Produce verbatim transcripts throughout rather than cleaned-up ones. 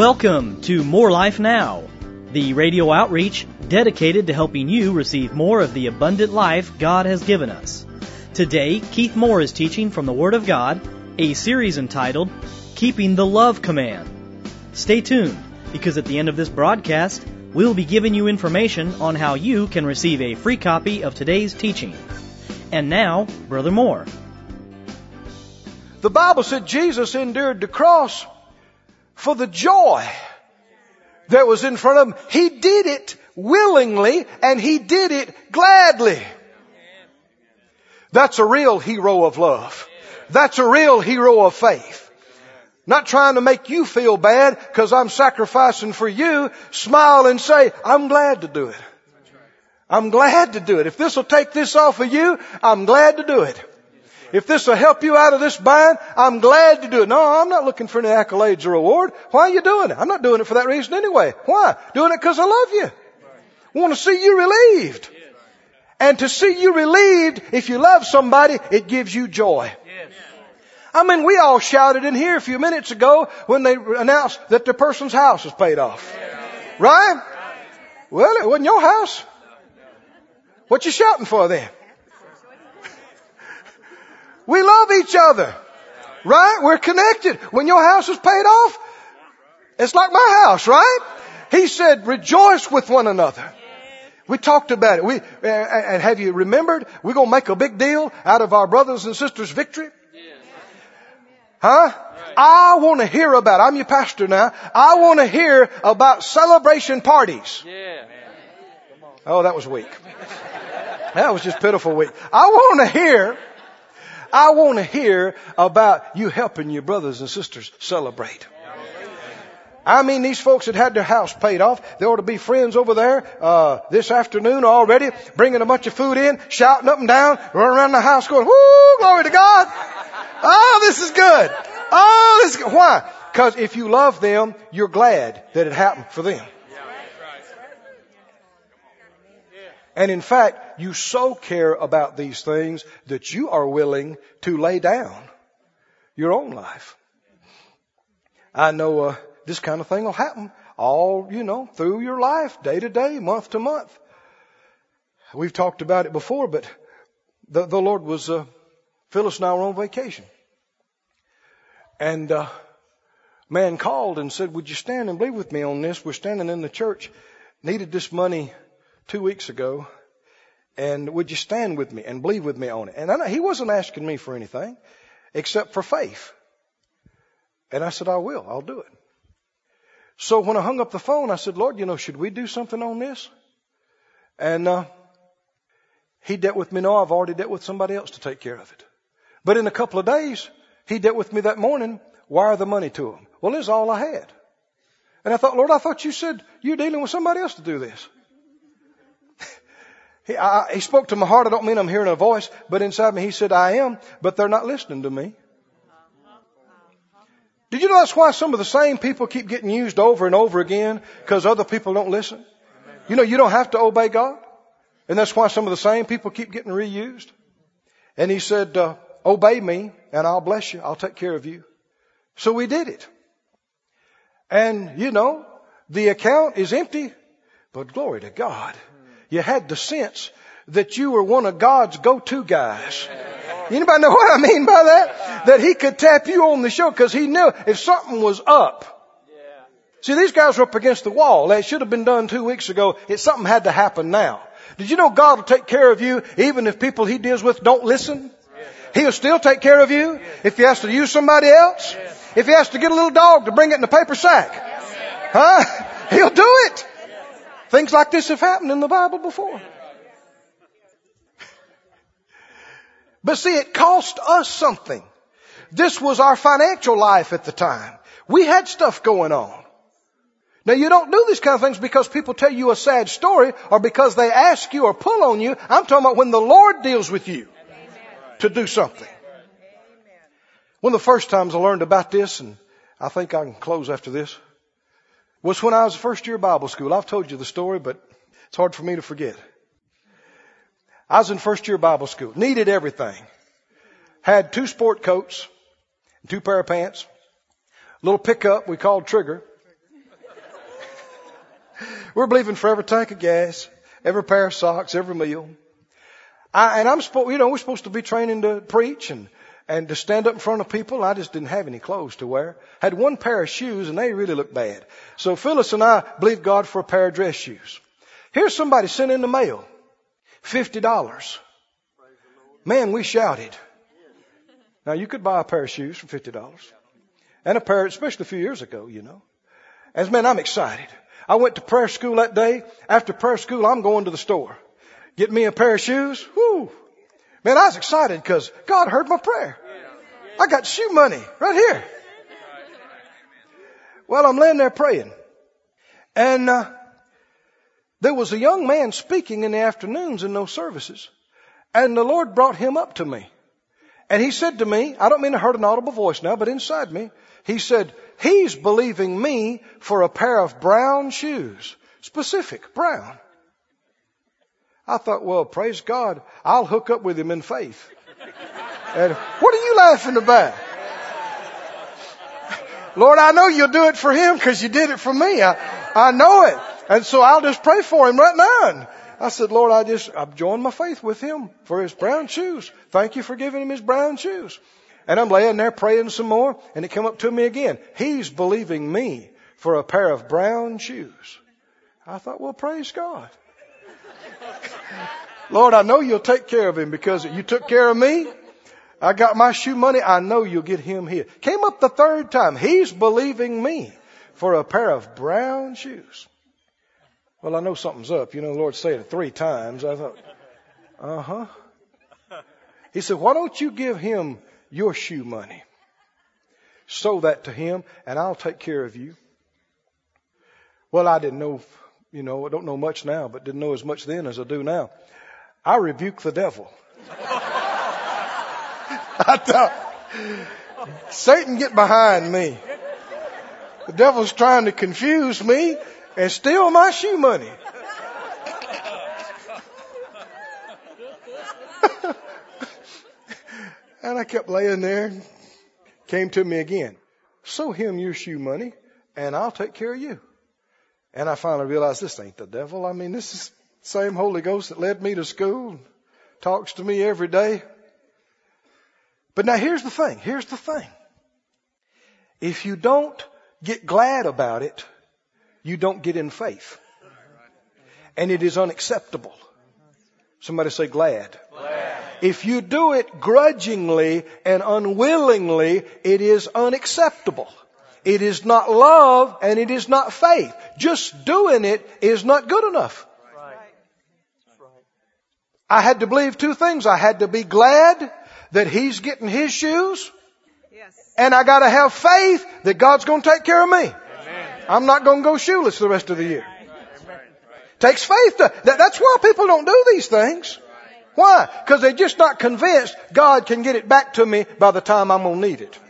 Welcome to More Life Now, the radio outreach dedicated to helping you receive more of the abundant life God has given us. Today, Keith Moore is teaching from the Word of God, a series entitled Keeping the Love Command. Stay tuned, because at the end of this broadcast, we'll be giving you information on how you can receive a free copy of today's teaching. And now, Brother Moore. The Bible said Jesus endured the cross for the joy that was in front of him. He did it willingly and he did it gladly. That's a real hero of love. That's a real hero of faith. Not trying to make you feel bad because I'm sacrificing for you. Smile and say, I'm glad to do it. I'm glad to do it. If this will take this off of you, I'm glad to do it. If this will help you out of this bind, I'm glad to do it. No, I'm not looking for any accolades or reward. Why are you doing it? I'm not doing it for that reason anyway. Why? Doing it because I love you. I want to see you relieved. And to see you relieved, if you love somebody, it gives you joy. I mean, we all shouted in here a few minutes ago when they announced that the person's house was paid off. Right? Well, it wasn't your house. What you shouting for then? We love each other. Right? We're connected. When your house is paid off, it's like my house, right? He said, rejoice with one another. We talked about it. We, and have you remembered? We're going to make a big deal out of our brothers and sisters' victory. Huh? I want to hear about it. I'm your pastor now. I want to hear about celebration parties. Oh, that was weak. That was just pitiful weak. I want to hear I want to hear about you helping your brothers and sisters celebrate. I mean, these folks that had their house paid off, there ought to be friends over there uh this afternoon already, bringing a bunch of food in, shouting up and down, running around the house going, whoo, glory to God. Oh, this is good. Oh, this is good. Why? Because if you love them, you're glad that it happened for them. And in fact, you so care about these things that you are willing to lay down your own life. I know uh, this kind of thing will happen all, you know, through your life, day to day, month to month. We've talked about it before, but the, the Lord was, uh, Phyllis and I were on vacation. And uh, man called and said, would you stand and believe with me on this? We're standing in the church, needed this money two weeks ago, and would you stand with me and believe with me on it? And I, he wasn't asking me for anything except for faith. And I said, I will. I'll do it. So when I hung up the phone, I said, Lord, you know, should we do something on this? And uh, he dealt with me. No, I've already dealt with somebody else to take care of it. But in a couple of days, he dealt with me that morning, wire the money to him. Well, this is all I had. And I thought, Lord, I thought you said you're dealing with somebody else to do this. He, I, he spoke to my heart. I don't mean I'm hearing a voice, but inside me he said, I am, but they're not listening to me. Did you know that's why some of the same people keep getting used over and over again? Because other people don't listen. You know, you don't have to obey God. And that's why some of the same people keep getting reused. And he said, uh, obey me and I'll bless you. I'll take care of you. So we did it. And, you know, the account is empty, but glory to God. You had the sense that you were one of God's go-to guys. Anybody know what I mean by that? That he could tap you on the shoulder because he knew if something was up. See, these guys were up against the wall. That should have been done two weeks ago. It, something had to happen now. Did you know God will take care of you even if people he deals with don't listen? He'll still take care of you if he has to use somebody else. If he has to get a little dog to bring it in a paper sack. Huh? He'll do it. Things like this have happened in the Bible before. But see, it cost us something. This was our financial life at the time. We had stuff going on. Now, you don't do these kind of things because people tell you a sad story or because they ask you or pull on you. I'm talking about when the Lord deals with you to do something. One of the first times I learned about this, and I think I can close after this, was when I was first year Bible school. I've told you the story, but it's hard for me to forget. I was in first year Bible school. Needed everything. Had two sport coats, two pair of pants, a little pickup we called Trigger, We're believing for every tank of gas, every pair of socks, every meal. I, and I'm supposed, you know, we're supposed to be training to preach and, and to stand up in front of people. I just didn't have any clothes to wear. Had one pair of shoes and they really looked bad. So Phyllis and I believed God for a pair of dress shoes. Here's somebody sent in the mail. fifty dollars. Man, we shouted. Now you could buy a pair of shoes for fifty dollars. And a pair, especially a few years ago, you know. As man, I'm excited. I went to prayer school that day. After prayer school, I'm going to the store. Get me a pair of shoes. Whoo. Man, I was excited because God heard my prayer. I got shoe money right here. Well, I'm laying there praying. And uh, there was a young man speaking in the afternoons in those services. And the Lord brought him up to me. And he said to me, I don't mean to hurt an audible voice now, but inside me, he said, he's believing me for a pair of brown shoes. Specific, brown. I thought, well, praise God, I'll hook up with him in faith. And what are you laughing about? Lord, I know you'll do it for him because you did it for me. I, I know it. And so I'll just pray for him right now. And I said, Lord, I just, I've joined my faith with him for his brown shoes. Thank you for giving him his brown shoes. And I'm laying there praying some more, and it came up to me again. He's believing me for a pair of brown shoes. I thought, well, praise God. Lord, I know you'll take care of him because you took care of me. I got my shoe money. I know you'll get him here. Came up the third time. He's believing me for a pair of brown shoes. Well, I know something's up. You know, the Lord said it three times. I thought, uh-huh. He said, why don't you give him your shoe money? Sow that to him, and I'll take care of you. Well, I didn't know, you know, I don't know much now, but didn't know as much then as I do now. I rebuked the devil. I thought, Satan, get behind me. The devil's trying to confuse me and steal my shoe money. And I kept laying there. Came to me again. Sow him your shoe money and I'll take care of you. And I finally realized this ain't the devil. I mean, this is the same Holy Ghost that led me to school, talks to me every day. But now here's the thing. Here's the thing. If you don't get glad about it, you don't get in faith. And it is unacceptable. Somebody say glad. Glad. If you do it grudgingly and unwillingly, it is unacceptable. It is not love and it is not faith. Just doing it is not good enough. I had to believe two things. I had to be glad that he's getting his shoes. Yes. And I got to have faith that God's going to take care of me. Amen. I'm not going to go shoeless the rest of the year. Amen. Takes faith to, that, that's why people don't do these things. Why? Because they're just not convinced God can get it back to me by the time I'm going to need it.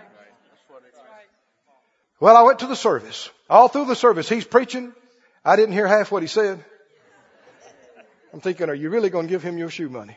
Well, I went to the service. All through the service, he's preaching. I didn't hear half what he said. I'm thinking, are you really going to give him your shoe money?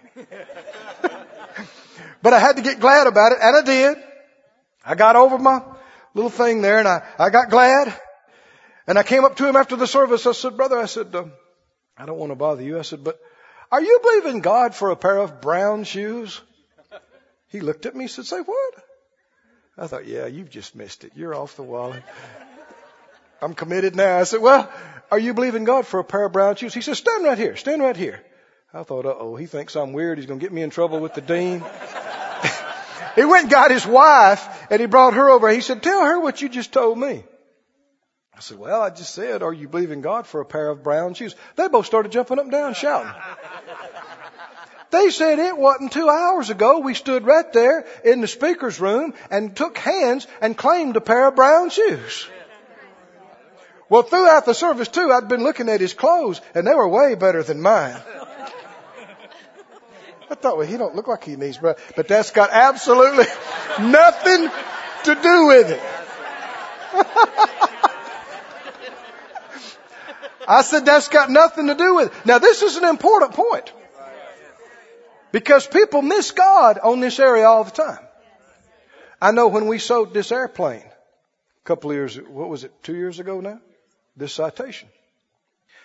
But I had to get glad about it, and I did. I got over my little thing there, and I, I got glad. And I came up to him after the service. I said, brother, I said, uh, I don't want to bother you. I said, but are you believing God for a pair of brown shoes? He looked at me and said, say what? I thought, yeah, you've just missed it. You're off the wall. I'm committed now. I said, well, are you believing God for a pair of brown shoes? He said, stand right here. Stand right here. I thought, uh-oh, he thinks I'm weird. He's going to get me in trouble with the dean. He went and got his wife, and he brought her over. He said, tell her what you just told me. I said, well, I just said, are you believing God for a pair of brown shoes? They both started jumping up and down, shouting. They said it wasn't two hours ago. We stood right there in the speaker's room and took hands and claimed a pair of brown shoes. Well, throughout the service, too, I'd been looking at his clothes, and they were way better than mine. I thought, well, he don't look like he needs brown. But that's got absolutely nothing to do with it. I said, that's got nothing to do with it. Now, this is an important point. Because people miss God on this area all the time. I know when we sold this airplane, a couple of years, what was it, two years ago now? This citation.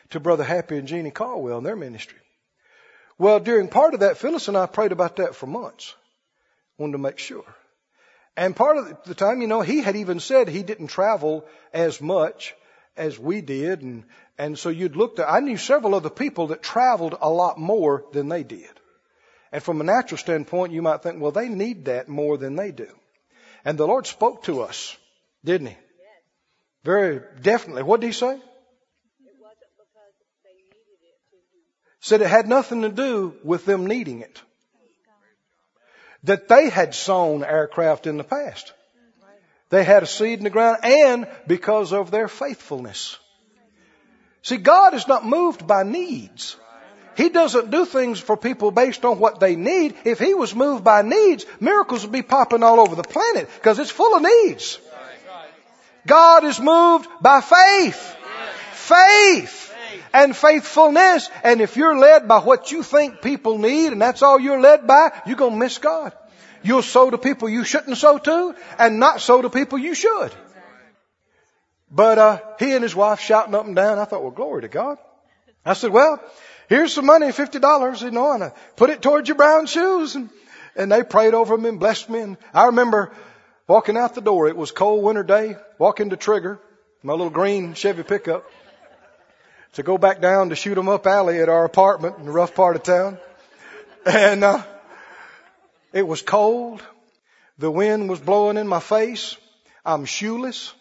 to Brother Happy and Jeannie Caldwell in their ministry. Well, during part of that, Phyllis and I prayed about that for months. Wanted to make sure. And part of the time, you know, he had even said he didn't travel as much as we did. And, and so you'd look at, I knew several other people that traveled a lot more than they did. And from a natural standpoint, you might think, well, they need that more than they do. And the Lord spoke to us, didn't He? Yes. Very definitely. What did He say? It wasn't because they needed it. Said it had nothing to do with them needing it. That they had sown aircraft in the past. They had a seed in the ground, and because of their faithfulness. See, God is not moved by needs. He doesn't do things for people based on what they need. If He was moved by needs, miracles would be popping all over the planet because it's full of needs. God is moved by faith. Faith and faithfulness. And if you're led by what you think people need and that's all you're led by, you're going to miss God. You'll sow to people you shouldn't sow to and not sow to people you should. But uh, he and his wife shouting up and down. I thought, well, glory to God. I said, well, here's some money, fifty dollars, you know, and I put it towards your brown shoes. And, and they prayed over me and blessed me. And I remember walking out the door. It was a cold winter day. Walking to Trigger, my little green Chevy pickup, to go back down to Shoot 'em Up Alley at our apartment in the rough part of town. And uh, it was cold. The wind was blowing in my face. I'm shoeless.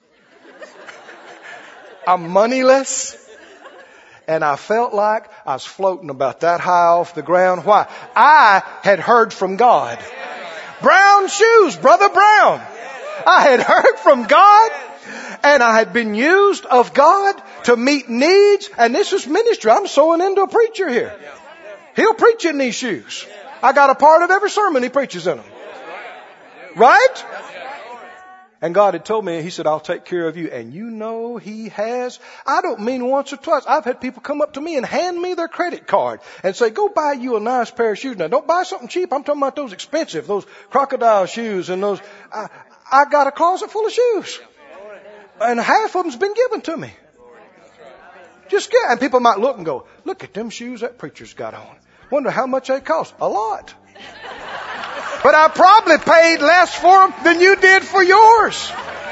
I'm moneyless. And I felt like I was floating about that high off the ground. Why? I had heard from God. Brown shoes, Brother Brown. I had heard from God. And I had been used of God to meet needs. And this is ministry. I'm sowing into a preacher here. He'll preach in these shoes. I got a part of every sermon he preaches in them. Right? And God had told me, He said, I'll take care of you. And you know He has. I don't mean once or twice. I've had people come up to me and hand me their credit card and say, go buy you a nice pair of shoes. Now, don't buy something cheap. I'm talking about those expensive, those crocodile shoes and those. I, I got a closet full of shoes. And half of them's been given to me. Just get, and people might look and go, look at them shoes that preacher's got on. Wonder how much they cost. A lot. But I probably paid less for them than you did for yours.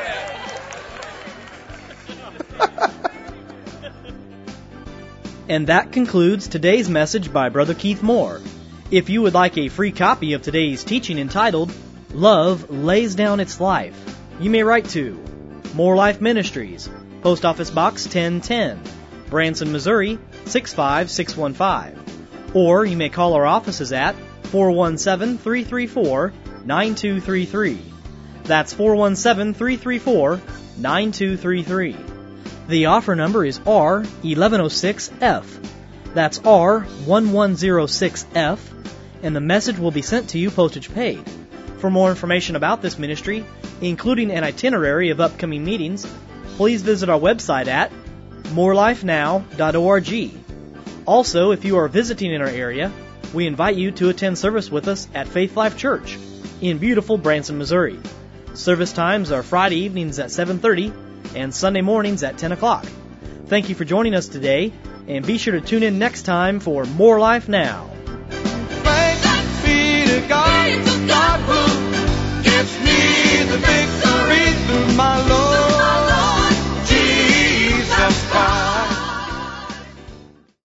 And that concludes today's message by Brother Keith Moore. If you would like a free copy of today's teaching entitled, Love Lays Down Its Life, you may write to More Life Ministries, Post Office Box ten ten, Branson, Missouri six five six one five. Or you may call our offices at four one seven, three three four, nine two three three. That's four one seven, three three four, nine two three three. The offer number is R eleven oh six F. That's R eleven oh six F, and the message will be sent to you postage paid. For more information about this ministry, including an itinerary of upcoming meetings, please visit our website at more life now dot org. Also, if you are visiting in our area, we invite you to attend service with us at Faith Life Church in beautiful Branson, Missouri. Service times are Friday evenings at seven thirty and Sunday mornings at ten o'clock. Thank you for joining us today, and be sure to tune in next time for More Life Now. Thanks be to God, God